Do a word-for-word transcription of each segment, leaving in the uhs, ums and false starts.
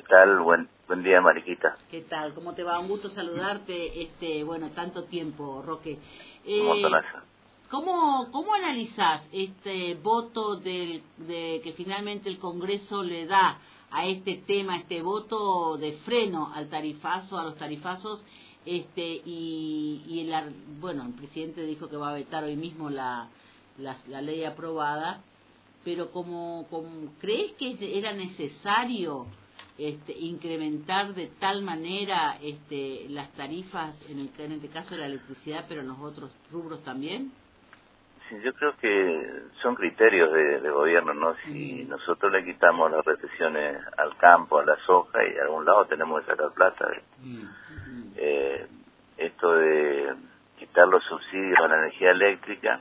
tal? Buen buen día, Mariquita. ¿Qué tal? ¿Cómo te va? Un gusto saludarte, este, bueno, tanto tiempo, Roque. Un montonazo. ¿Cómo, cómo analizás este voto del, de que finalmente el Congreso le da a este tema, este voto de freno al tarifazo, a los tarifazos, este y, y el, bueno, el presidente dijo que va a vetar hoy mismo la, la, la ley aprobada, pero como, como ¿crees que era necesario este, incrementar de tal manera este, las tarifas, en, el, en este caso de la electricidad, pero en los otros rubros también? Sí, yo creo que son criterios de, de gobierno, ¿no? Si uh-huh. nosotros le quitamos las retenciones al campo, a la soja, y a algún lado tenemos que sacar plata. Uh-huh. eh, esto de quitar los subsidios a la energía eléctrica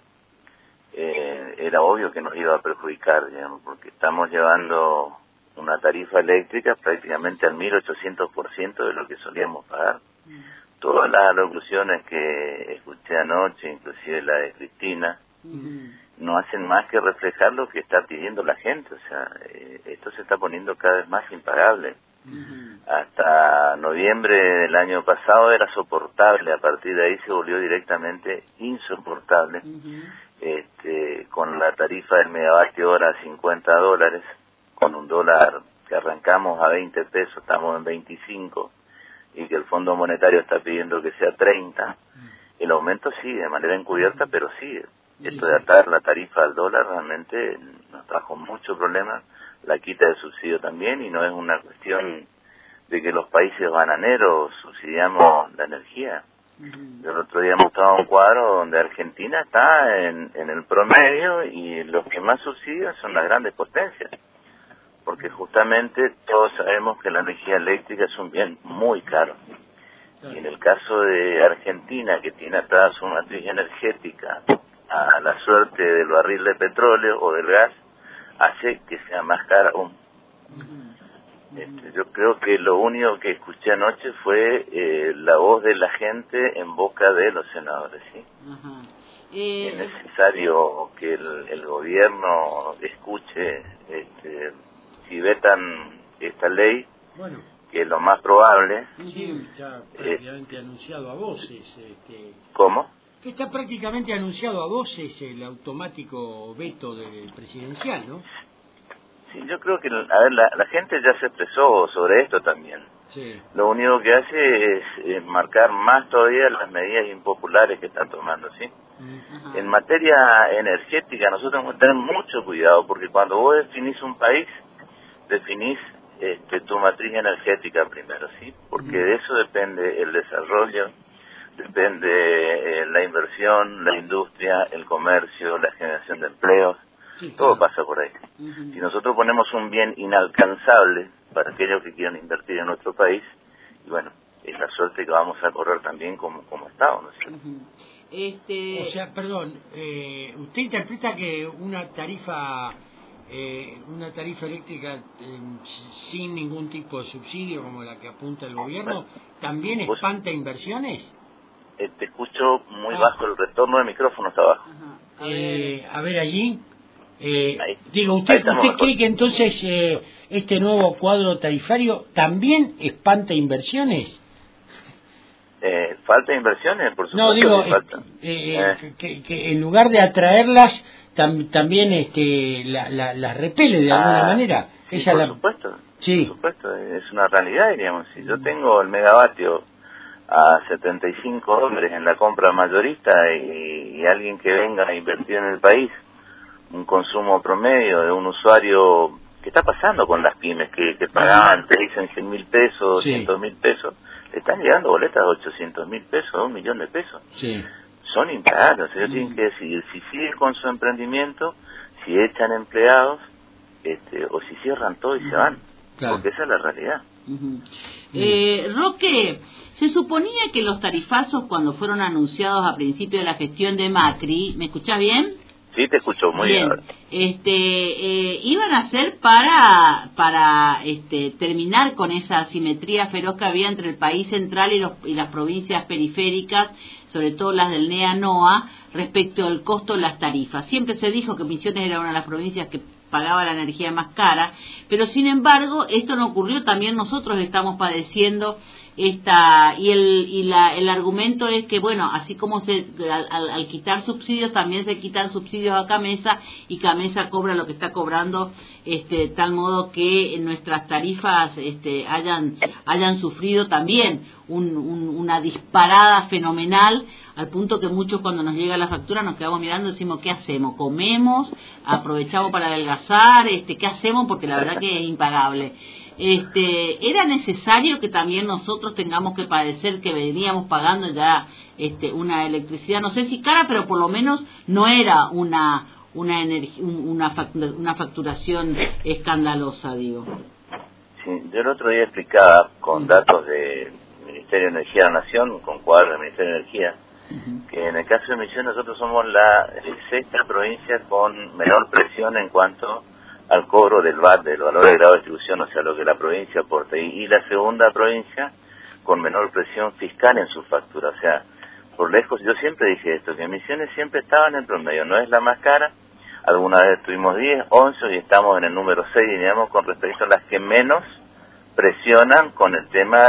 eh, era obvio que nos iba a perjudicar, digamos, porque estamos llevando una tarifa eléctrica prácticamente al mil ochocientos por ciento de lo que solíamos pagar. Uh-huh. Todas las alocuciones que escuché anoche, inclusive la de Cristina, uh-huh. no hacen más que reflejar lo que está pidiendo la gente. O sea, eh, esto se está poniendo cada vez más impagable. Uh-huh. Hasta noviembre del año pasado era soportable, a partir de ahí se volvió directamente insoportable. Uh-huh. Este, con la tarifa del megavatio hora a cincuenta dólares, con un dólar que arrancamos a veinte pesos, estamos en veinticinco, y que el Fondo Monetario está pidiendo que sea treinta, el aumento sigue de manera encubierta, pero sigue. Esto de atar la tarifa al dólar realmente nos trajo mucho problema, la quita de subsidio también, y no es una cuestión de que los países bananeros subsidiamos la energía. El otro día mostraba un cuadro donde Argentina está en, en el promedio, y los que más subsidian son las grandes potencias, porque justamente todos sabemos que la energía eléctrica es un bien muy caro. Y en el caso de Argentina, que tiene atrás su matriz energética a la suerte del barril de petróleo o del gas, hace que sea más cara aún. Este, yo creo que lo único que escuché anoche fue eh, la voz de la gente en boca de los senadores, ¿sí? Uh-huh. eh, es necesario que el, el gobierno escuche, este, si vetan esta ley, bueno, que es lo más probable. Sí, está prácticamente eh, anunciado a voces. Este, ¿Cómo? Que está prácticamente anunciado a voces el automático veto del presidencial, ¿no? Sí, yo creo que, a ver, la, la gente ya se expresó sobre esto también. Sí. Lo único que hace es, es marcar más todavía las medidas impopulares que están tomando, ¿sí? Uh-huh. En materia energética nosotros tenemos que tener mucho cuidado, porque cuando vos definís un país, definís este, tu matriz energética primero, ¿sí? Porque uh-huh. de eso depende el desarrollo, depende eh, la inversión, la industria, el comercio, la generación de empleos. Sí, todo claro. Pasa por ahí. Uh-huh. Si nosotros ponemos un bien inalcanzable para aquellos que quieran invertir en nuestro país, y bueno, es la suerte que vamos a correr también como, como Estado, ¿no es cierto? Uh-huh. Este... O sea, perdón, eh, ¿usted interpreta que una tarifa eh, una tarifa eléctrica eh, sin ningún tipo de subsidio, como la que apunta el gobierno, bueno, también espanta inversiones? Eh, te escucho muy ah. bajo, el retorno del micrófono está bajo. Uh-huh. A, eh, ver. a ver allí... Eh, digo, ¿usted, usted cree que entonces eh, este nuevo cuadro tarifario también espanta inversiones? Eh, ¿Falta inversiones? Por supuesto. No, digo, que, falta. Eh, eh. Que, que en lugar de atraerlas, tam, también este, la, la, las repele de ah, alguna manera. Sí, Esa por la... supuesto. Sí. Por supuesto, es una realidad, diríamos. Si yo tengo el megavatio a setenta y cinco dólares en la compra mayorista y, y alguien que venga a invertir en el país, un consumo promedio de un usuario, ¿qué está pasando con las pymes que, que pagaban, te dicen cien mil pesos, doscientos mil pesos? Le están llegando boletas de ochocientos mil pesos, un millón de pesos. Sí. Son impagables. O sea, ellos tienen que decidir si siguen con su emprendimiento, si echan empleados, este, o si cierran todo y uh-huh. se van. Claro. Porque esa es la realidad. Uh-huh. Eh, Roque, se suponía que los tarifazos, cuando fueron anunciados a principio de la gestión de Macri, ¿me escuchás bien? Sí, te escucho muy bien. bien. Este, eh, iban a ser para para este, terminar con esa asimetría feroz que había entre el país central y, los, y las provincias periféricas, sobre todo las del NEA-NOA, respecto al costo de las tarifas. Siempre se dijo que Misiones era una de las provincias que pagaba la energía más cara, pero sin embargo esto no ocurrió, también nosotros estamos padeciendo esta y el y la el argumento es que bueno, así como se al, al, al quitar subsidios también se quitan subsidios a Camesa y Camesa cobra lo que está cobrando, este tal modo que nuestras tarifas este hayan hayan sufrido también un, un, una disparada fenomenal, al punto que muchos cuando nos llega la factura nos quedamos mirando y decimos ¿qué hacemos? ¿Comemos? ¿Aprovechamos para adelgazar? este ¿qué hacemos? Porque la verdad que es impagable. Este, era necesario que también nosotros tengamos que padecer que veníamos pagando ya este, una electricidad, no sé si cara, pero por lo menos no era una una energi- una, factura, una facturación escandalosa, digo. Sí, yo el otro día explicaba con datos del Ministerio de Energía de la Nación, con cuadros del Ministerio de Energía, uh-huh. que en el caso de Misiones nosotros somos la sexta provincia con menor presión en cuanto al cobro del V A T, del valor de grado de distribución, o sea, lo que la provincia aporta, y, y la segunda provincia con menor presión fiscal en su factura, o sea, por lejos, yo siempre dije esto, que Misiones siempre estaba en el promedio, no es la más cara, alguna vez tuvimos diez, once y estamos en el número seis, digamos, con respecto a las que menos presionan con el tema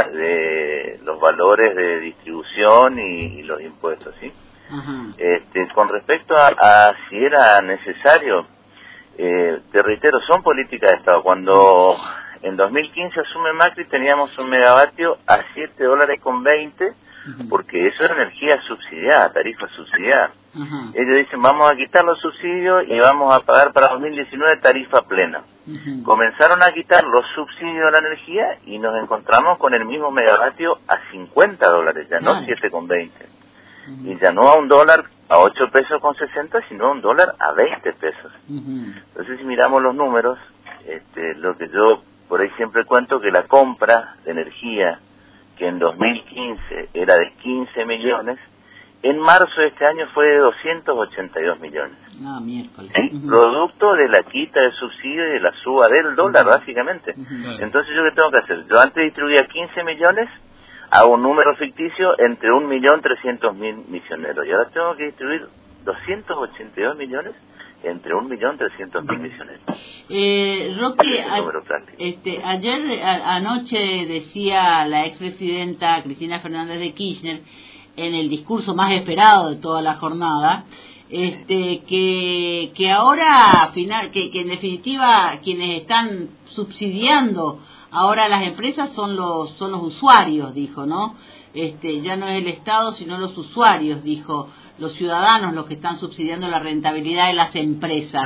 de los valores de distribución y, y los impuestos, ¿sí? Uh-huh. Este, con respecto a, a si era necesario, Eh, te reitero, son políticas de Estado. Cuando en dos mil quince asume Macri teníamos un megavatio a siete dólares con veinte, uh-huh. porque eso era energía subsidiada, tarifa subsidiada. Uh-huh. Ellos dicen, vamos a quitar los subsidios y vamos a pagar para dos mil diecinueve tarifa plena. Uh-huh. Comenzaron a quitar los subsidios de la energía y nos encontramos con el mismo megavatio a cincuenta dólares, ya no siete con veinte. Uh-huh. Y ya no a un dólar a ocho pesos con sesenta, sino a un dólar a veinte pesos. Uh-huh. Entonces, si miramos los números, este, lo que yo por ahí siempre cuento, que la compra de energía, que en dos mil quince era de quince millones, en marzo de este año fue de doscientos ochenta y dos millones. Ah, miércoles. ¿Sí? Uh-huh. Producto de la quita de subsidio y de la suba del dólar, uh-huh. básicamente. Uh-huh. Entonces, ¿yo qué tengo que hacer? Yo antes distribuía quince millones, hago un número ficticio entre un millón trescientos mil misioneros. Y ahora tengo que distribuir doscientos ochenta y dos millones entre un millón trescientos mil misioneros. Eh, Roque, a, este, ayer, a, anoche decía la expresidenta Cristina Fernández de Kirchner, en el discurso más esperado de toda la jornada, este, que, que ahora, final, que, que en definitiva, quienes están subsidiando ahora las empresas son los son los usuarios, dijo, ¿no? Este, ya no es el Estado, sino los usuarios, dijo, los ciudadanos los que están subsidiando la rentabilidad de las empresas.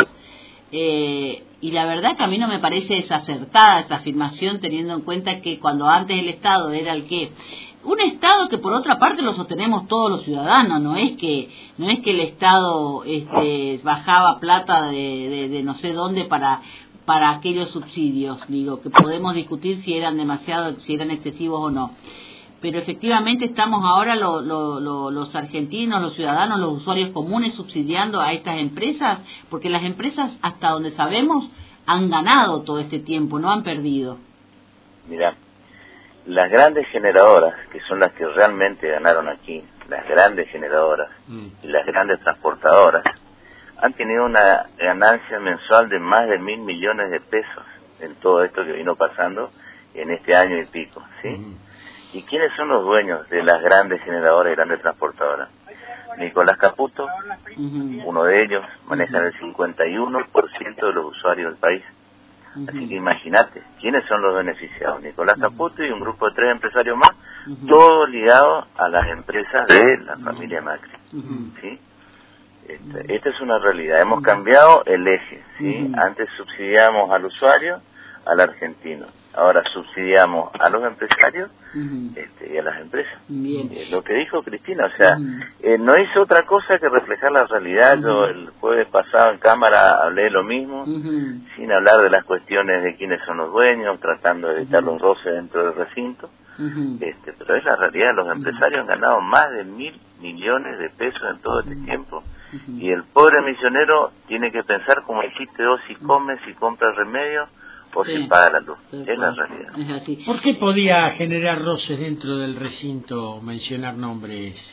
Eh, y la verdad que a mí no me parece desacertada esa afirmación, teniendo en cuenta que cuando antes el Estado era el que... Un Estado que por otra parte lo sostenemos todos los ciudadanos, no es que no es que el Estado este, bajaba plata de, de, de no sé dónde para... para aquellos subsidios, digo, que podemos discutir si eran demasiado, si eran excesivos o no. Pero efectivamente estamos ahora lo, lo, lo, los argentinos, los ciudadanos, los usuarios comunes subsidiando a estas empresas, porque las empresas, hasta donde sabemos, han ganado todo este tiempo, no han perdido. Mira, las grandes generadoras, que son las que realmente ganaron aquí, las grandes generadoras mm. y las grandes transportadoras, han tenido una ganancia mensual de más de mil millones de pesos en todo esto que vino pasando en este año y pico, ¿sí? Uh-huh. ¿Y quiénes son los dueños de las grandes generadoras y grandes transportadoras? Nicolás Caputo, uh-huh. uno de ellos, maneja uh-huh. el cincuenta y uno por ciento de los usuarios del país. Uh-huh. Así que imagínate, ¿quiénes son los beneficiados? Nicolás uh-huh. Caputo y un grupo de tres empresarios más, uh-huh. todos ligados a las empresas de la familia Macri, uh-huh. ¿sí? Esta, esta es una realidad, hemos cambiado el eje, ¿sí? Uh-huh. Antes subsidiamos al usuario, al argentino, ahora subsidiamos a los empresarios uh-huh. este, y a las empresas. Bien. Eh, lo que dijo Cristina, o sea, uh-huh. eh, no hizo otra cosa que reflejar la realidad. Uh-huh. Yo el jueves pasado en cámara hablé lo mismo, uh-huh. sin hablar de las cuestiones de quiénes son los dueños, tratando de evitar uh-huh. los roces dentro del recinto. Uh-huh. Este, pero es la realidad, los empresarios uh-huh. han ganado más de mil millones de pesos en todo este uh-huh. tiempo. Uh-huh. Y el pobre misionero tiene que pensar, como dijiste vos, si come, si compra remedio o sí. si paga la luz. Sí, es la realidad. Es así. ¿Por qué podía generar roces dentro del recinto mencionar nombres?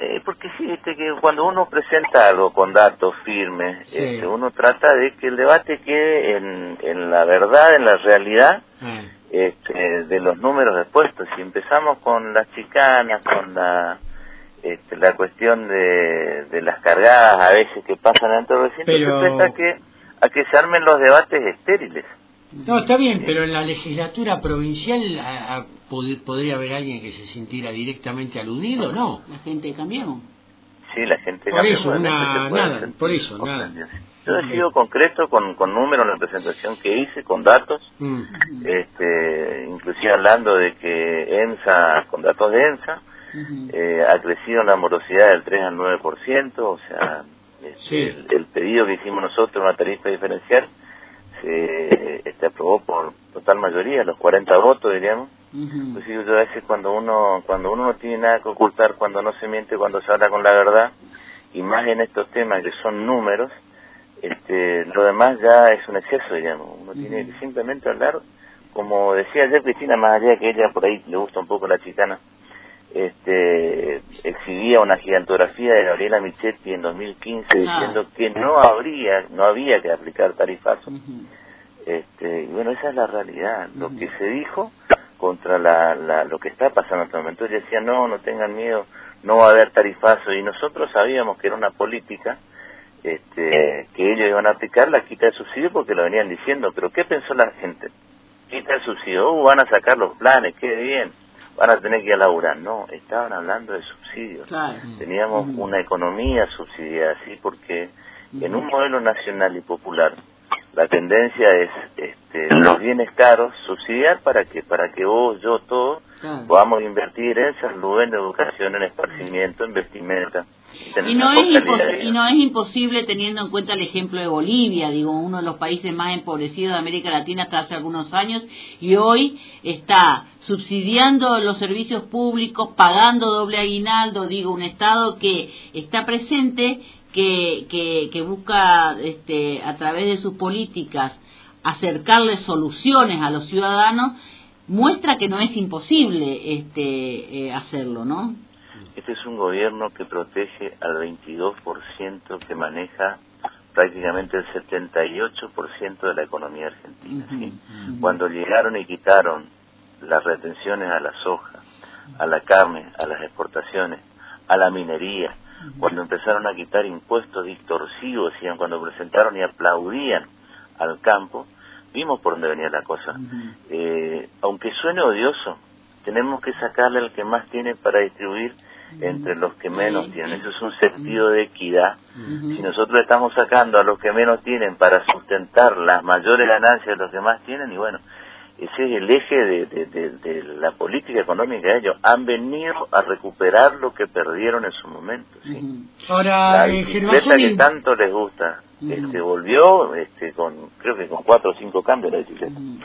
Eh, porque sí, este, que cuando uno presenta algo con datos firmes, sí. este, uno trata de que el debate quede en, en la verdad, en la realidad, mm. este, de los números expuestos. Si empezamos con las chicanas, con la este, la cuestión de, de las cargadas a veces que pasan dentro del recinto, pero... se presta que, a que se armen los debates estériles. No, está bien, sí. Pero en la legislatura provincial a, a, pod, podría haber alguien que se sintiera directamente aludido, ¿no? La gente de Cambiemos. Sí, la gente de Por Cambiemos. eso, una, nada, por eso, nada. Yo he sido concreto con, con números en la presentación que hice, con datos, mm. este, inclusive hablando de que EMSA, con datos de EMSA, uh-huh. eh, ha crecido en la morosidad del tres al nueve por ciento, o sea, este, sí. el, el pedido que hicimos nosotros, una tarifa diferencial, se este, aprobó por total mayoría, los cuarenta votos, diríamos. Uh-huh. Pues digo yo, a veces cuando uno cuando uno no tiene nada que ocultar, cuando no se miente, cuando se habla con la verdad, y más en estos temas que son números, este lo demás ya es un exceso, digamos. Uno uh-huh. tiene que simplemente hablar, como decía ayer Cristina, más allá de que ella por ahí le gusta un poco la chicana, este exhibía una gigantografía de Gabriela Michetti en dos mil quince ah. diciendo que no habría no había que aplicar tarifazo. Uh-huh. este y bueno, esa es la realidad. Uh-huh. Lo que se dijo contra la, la lo que está pasando en este momento, ella decía no, no tengan miedo, no va a haber tarifazo, y nosotros sabíamos que era una política este que ellos iban a aplicar la quita de subsidio porque lo venían diciendo, pero ¿qué pensó la gente? Quita el subsidio, uh, van a sacar los planes, qué bien, van a tener que ir a laburar. No, estaban hablando de subsidios. Claro. Teníamos uh-huh. una economía subsidiada, ¿sí? Porque uh-huh. en un modelo nacional y popular, la tendencia es este, los bienes caros subsidiar para que para que vos, yo, todos claro. podamos invertir en salud, en educación, en esparcimiento, en vestimenta. Y no, es impos- y no es imposible teniendo en cuenta el ejemplo de Bolivia, digo, uno de los países más empobrecidos de América Latina hasta hace algunos años, y hoy está subsidiando los servicios públicos, pagando doble aguinaldo, digo, un Estado que está presente, que, que, que busca este, a través de sus políticas acercarle soluciones a los ciudadanos, muestra que no es imposible este, eh, hacerlo, ¿no? Este es un gobierno que protege al veintidós por ciento, que maneja prácticamente el setenta y ocho por ciento de la economía argentina. Uh-huh, ¿sí? Uh-huh. Cuando llegaron y quitaron las retenciones a la soja, a la carne, a las exportaciones, a la minería, uh-huh. cuando empezaron a quitar impuestos distorsivos, ¿sí? Cuando presentaron y aplaudían al campo, vimos por dónde venía la cosa. Uh-huh. Eh, aunque suene odioso, tenemos que sacarle al que más tiene para distribuir entre los que menos tienen. Eso es un sentido de equidad. Uh-huh. Si nosotros estamos sacando a los que menos tienen para sustentar las mayores ganancias de los que más tienen, y bueno, ese es el eje de, de, de, de la política económica de ellos. Han venido a recuperar lo que perdieron en su momento. ¿sí? Uh-huh. Ahora, la bicicleta que tanto les gusta, uh-huh. este volvió este con creo que con cuatro o cinco cambios la bicicleta. Uh-huh.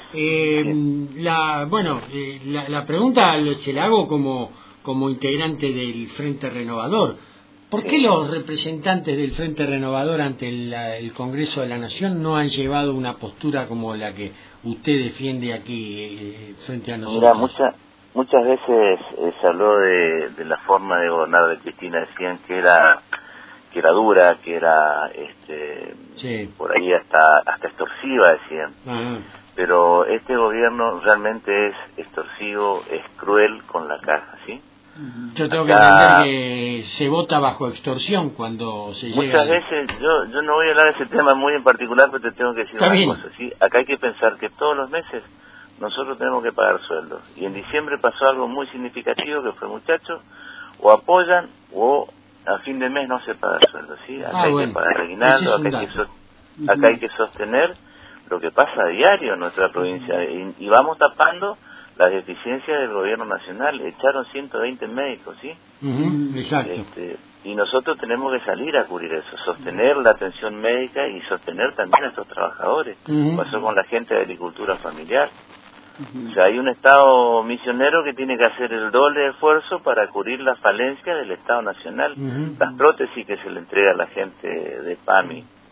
Eh, la, bueno, eh, la, la pregunta se la hago como, como integrante del Frente Renovador. ¿Por qué los representantes del Frente Renovador ante el, el Congreso de la Nación no han llevado una postura como la que usted defiende aquí eh, frente a nosotros? Mira, mucha, muchas veces eh, se habló de, de la forma de gobernar de Cristina, decían que era que era dura, que era este sí. por ahí hasta hasta extorsiva, decían. Ajá. Pero este gobierno realmente es extorsivo, es cruel con la caja, ¿sí? Yo tengo Acá, que entender que se vota bajo extorsión cuando se muchas llega... Muchas veces, yo yo no voy a hablar de ese tema muy en particular, pero te tengo que decir Está una bien. cosa, ¿sí? Acá hay que pensar que todos los meses nosotros tenemos que pagar sueldos. Y en diciembre pasó algo muy significativo, que fue, muchachos, o apoyan o a fin de mes no se paga sueldo, ¿sí? Acá ah, hay bueno. que pagar aguinaldo, acá, hay que so- uh-huh. acá hay que sostener lo que pasa a diario en nuestra provincia, y, y vamos tapando las deficiencias del gobierno nacional. Echaron ciento veinte médicos, ¿sí? Uh-huh, exacto. Este, y nosotros tenemos que salir a cubrir eso, sostener la atención médica y sostener también a estos trabajadores. Uh-huh. Pasó con la gente de agricultura familiar. Uh-huh. O sea, hay un Estado misionero que tiene que hacer el doble de esfuerzo para cubrir la falencia del Estado nacional. Uh-huh. Las prótesis que se le entrega a la gente de PAMI,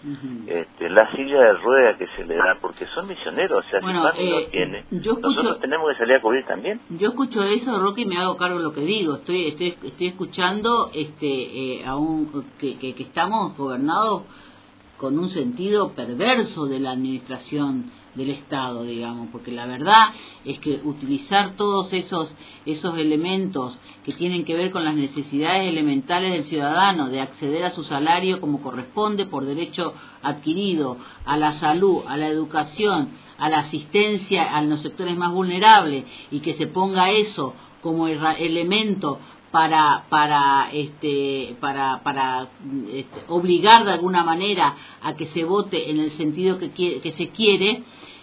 Uh-huh. este, la silla de ruedas que se le da, porque son misioneros, o sea, bueno, si Fanny eh, no tiene, yo escucho, nosotros tenemos que salir a cubrir también. Yo escucho eso, Roque, y me hago cargo de lo que digo. Estoy estoy, estoy escuchando este eh, a un, que, que, que estamos gobernados con un sentido perverso de la administración del Estado, digamos, porque la verdad es que utilizar todos esos esos elementos que tienen que ver con las necesidades elementales del ciudadano, de acceder a su salario como corresponde por derecho adquirido, a la salud, a la educación, a la asistencia a los sectores más vulnerables, y que se ponga eso como elemento para para este para para este, obligar de alguna manera a que se vote en el sentido que quiere, que se quiere.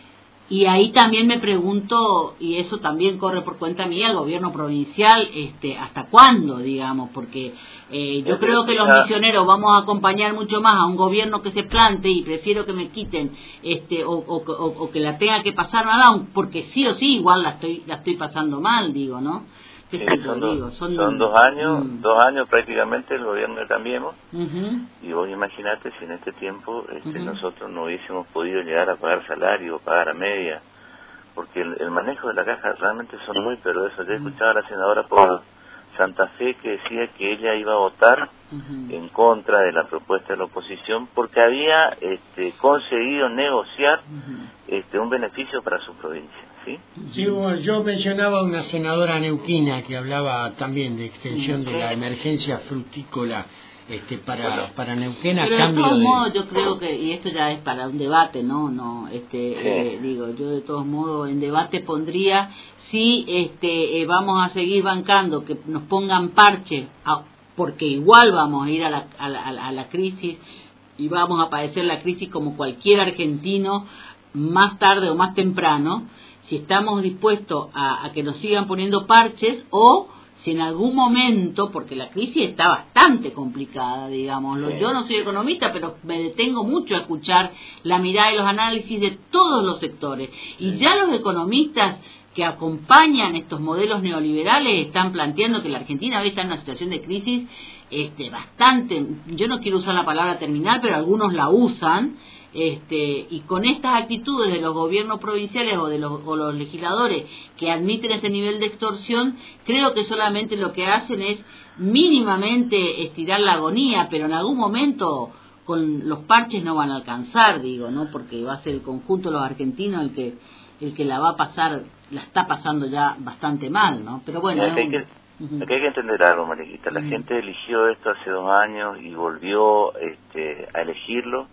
Y ahí también me pregunto, y eso también corre por cuenta mía, el gobierno provincial, este, ¿hasta cuándo, digamos? Porque eh, yo creo que los misioneros vamos a acompañar mucho más a un gobierno que se plante, y prefiero que me quiten este o, o, o, o que la tenga que pasar mal, porque sí o sí igual la estoy la estoy pasando mal, digo, ¿no? Sí, son, do, digo, son, son dos años, mm. dos años prácticamente el gobierno de Cambiemos, uh-huh. y vos imaginate si en este tiempo este, uh-huh. nosotros no hubiésemos podido llegar a pagar salario, pagar a media, porque el, el manejo de la caja realmente son muy perversos. Yo escuchaba a la senadora por Santa Fe que decía que ella iba a votar uh-huh. en contra de la propuesta de la oposición porque había este, conseguido negociar uh-huh. este, un beneficio para su provincia. ¿Sí? Sí, bueno, yo mencionaba a una senadora neuquina que hablaba también de extensión de la emergencia frutícola este para bueno, para Neuquén a pero cambio de todos de... modos yo creo que, y esto ya es para un debate, no no este sí. eh, digo yo de todos modos en debate pondría si este eh, vamos a seguir bancando que nos pongan parche a, porque igual vamos a ir a la, a la a la crisis y vamos a padecer la crisis como cualquier argentino más tarde o más temprano, si estamos dispuestos a, a que nos sigan poniendo parches, o si en algún momento, porque la crisis está bastante complicada, digámoslo, sí. Yo no soy economista, pero me detengo mucho a escuchar la mirada y los análisis de todos los sectores, y sí. Ya los economistas que acompañan estos modelos neoliberales están planteando que la Argentina hoy está en una situación de crisis este, bastante, yo no quiero usar la palabra terminal, pero algunos la usan. Este, y con estas actitudes de los gobiernos provinciales o de los, o los legisladores que admiten ese nivel de extorsión, creo que solamente lo que hacen es mínimamente estirar la agonía, pero en algún momento con los parches no van a alcanzar, digo, ¿no? Porque va a ser el conjunto de los argentinos el que el que la va a pasar, la está pasando ya bastante mal, ¿no? Pero bueno, aquí hay que, uh-huh. aquí hay que entender algo, Mariquita, la uh-huh. gente eligió esto hace dos años y volvió este, a elegirlo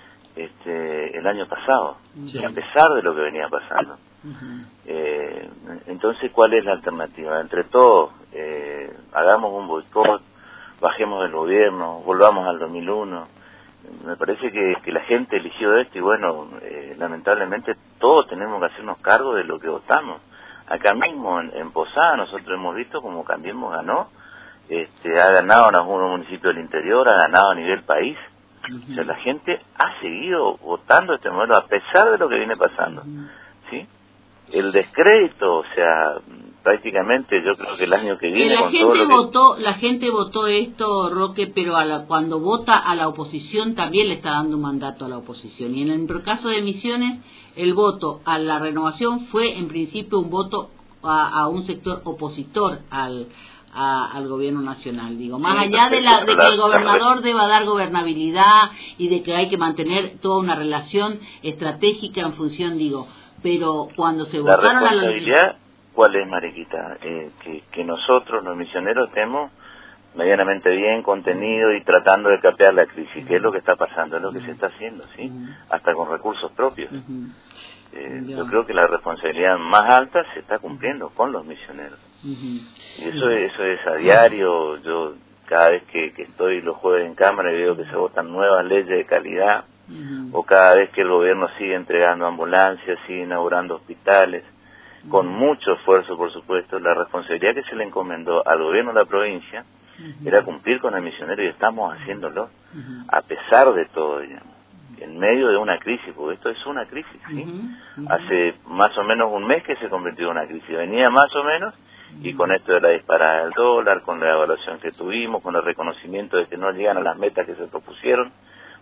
Este, el año pasado, sí. a pesar de lo que venía pasando. Uh-huh. Eh, entonces, ¿cuál es la alternativa? Entre todos, eh, hagamos un boicot, bajemos del gobierno, volvamos al dos mil uno. Me parece que, que la gente eligió esto y bueno, eh, lamentablemente todos tenemos que hacernos cargo de lo que votamos. Acá mismo, en, en Posada, nosotros hemos visto como Cambiemos ganó, este, ha ganado en algunos municipios del interior, ha ganado a nivel país. Uh-huh. O sea, la gente ha seguido votando este modelo a pesar de lo que viene pasando, uh-huh. ¿sí? El descrédito, o sea, prácticamente yo creo que el año que viene la con gente todo lo votó, que... la gente votó esto, Roque, pero a la, cuando vota a la oposición también le está dando un mandato a la oposición. Y en el caso de Misiones, el voto a la renovación fue en principio un voto a, a un sector opositor al A, al gobierno nacional, digo, más sí, allá de, la, de que el gobernador deba dar gobernabilidad y de que hay que mantener toda una relación estratégica en función, digo, pero cuando se la votaron a la... ¿Cuál es, Mariquita? Eh, que, que nosotros, los misioneros, estemos medianamente bien contenido y tratando de capear la crisis, uh-huh. que es lo que está pasando, es lo que uh-huh. se está haciendo, ¿sí? Uh-huh. Hasta con recursos propios. Uh-huh. Eh, yeah. Yo creo que la responsabilidad más alta se está cumpliendo con los misioneros. Uh-huh. Y eso, eso es a diario. Yo cada vez que, que estoy los jueves en Cámara y veo que se votan nuevas leyes de calidad, uh-huh. o cada vez que el gobierno sigue entregando ambulancias, sigue inaugurando hospitales, uh-huh. con mucho esfuerzo, por supuesto, la responsabilidad que se le encomendó al gobierno de la provincia uh-huh. era cumplir con el misionero, y estamos haciéndolo, uh-huh. a pesar de todo, digamos. En medio de una crisis, porque esto es una crisis, ¿sí? Uh-huh, uh-huh. Hace más o menos un mes que se convirtió en una crisis, venía más o menos, uh-huh. y con esto de la disparada del dólar, con la evaluación que tuvimos, con el reconocimiento de que no llegan a las metas que se propusieron,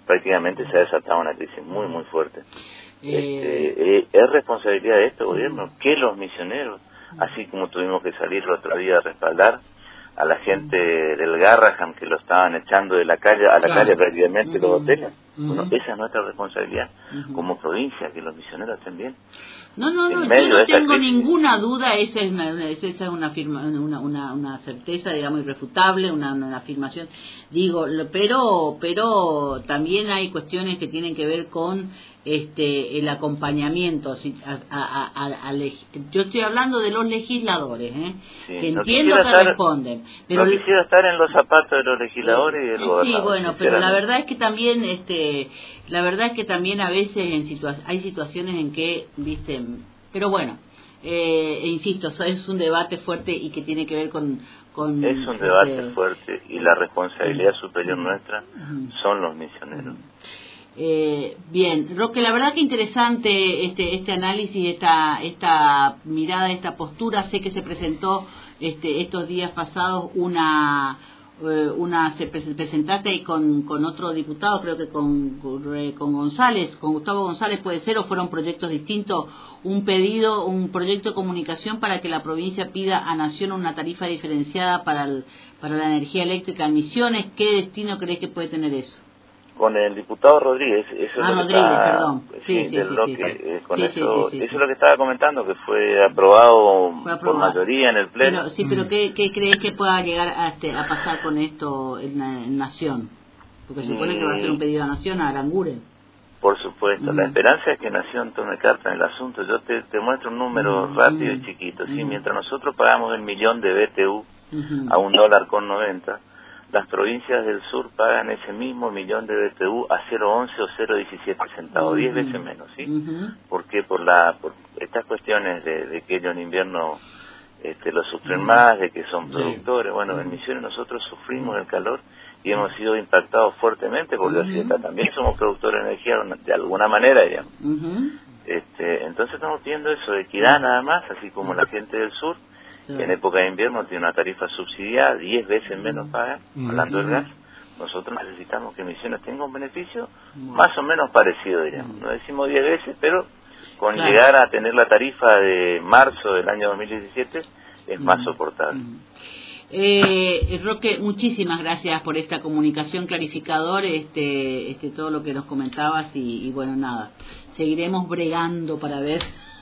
prácticamente se ha desatado una crisis muy, muy fuerte. Eh... Este, eh, es responsabilidad de este gobierno que los misioneros, así como tuvimos que salir el otro día a respaldar a la gente del Garrahan, que lo estaban echando de la calle a la claro. calle prácticamente, uh-huh. los hoteles. Uh-huh. Bueno, esa es nuestra responsabilidad uh-huh. como provincia, que los misioneros estén bien. No, no, no, yo no tengo ninguna duda, esa es una, esa es una, firma, una, una, una certeza, digamos, irrefutable, una, una afirmación, digo, pero pero también hay cuestiones que tienen que ver con este el acompañamiento, a, a, a, a, a, yo estoy hablando de los legisladores, ¿eh? Sí, que entiendo no que estar, responden, pero no quisiera estar en los zapatos de los legisladores sí, y del gobernador. Sí, bueno, pero la verdad es que también, este, la verdad es que también a veces en situa- hay situaciones en que, viste, pero bueno, eh, e insisto, es un debate fuerte y que tiene que ver con... con es un este, debate fuerte y la responsabilidad superior nuestra son los misioneros. Eh, bien, Roque, la verdad que interesante este este análisis, esta esta mirada, esta postura. Sé que se presentó este estos días pasados una eh, una se presentaste ahí con con otro diputado, creo que con con González, con Gustavo González puede ser, o fueron proyectos distintos, un pedido, un proyecto de comunicación para que la provincia pida a Nación una tarifa diferenciada para el, para la energía eléctrica en Misiones. ¿Qué destino crees que puede tener eso? Con el diputado Rodríguez, eso ah, es lo Rodríguez, que está, perdón. Sí, sí, sí, del sí, bloque, sí, sí. Eh, con sí, eso, sí, sí, sí, eso sí. es lo que estaba comentando, que fue aprobado, fue aprobado por mayoría en el pleno. Pero, sí, pero ¿qué, qué crees que pueda llegar a, este, a pasar con esto en, en Nación? Porque se supone que va a ser un pedido a Nación, a Aranguren. Por supuesto, mm. la esperanza es que Nación tome carta en el asunto. Yo te, te muestro un número mm. rápido y chiquito. ¿sí? Mm. Mientras nosotros pagamos el millón de B T U mm-hmm. a un dólar con noventa, las provincias del sur pagan ese mismo millón de B T U a cero once o cero diecisiete centavos, diez uh-huh. veces menos, ¿sí? Uh-huh. Porque por la por estas cuestiones de, de que ellos en invierno este, lo sufren uh-huh. más, de que son productores, sí. bueno, en Misiones nosotros sufrimos el calor y hemos sido impactados fuertemente porque uh-huh. así está, también somos productores de energía de alguna manera, digamos. Uh-huh. Este, entonces estamos pidiendo eso, equidad nada más, así como uh-huh. la gente del sur, sí. que en época de invierno tiene una tarifa subsidiada, diez veces menos pagan, uh-huh. hablando del gas. Nosotros necesitamos que Misiones tenga un beneficio uh-huh. más o menos parecido, diríamos. No decimos diez veces, pero con claro. llegar a tener la tarifa de marzo del año dos mil diecisiete es uh-huh. más soportable. Uh-huh. Eh, Roque, muchísimas gracias por esta comunicación clarificador, este, este, todo lo que nos comentabas y, y bueno, nada, seguiremos bregando para ver,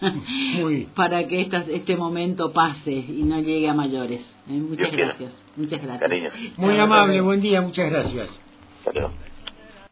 para que esta, este momento pase y no llegue a mayores. Eh, muchas Dios gracias, quiera. muchas gracias. Cariño. Muy amable, buen día, muchas gracias. Hasta luego.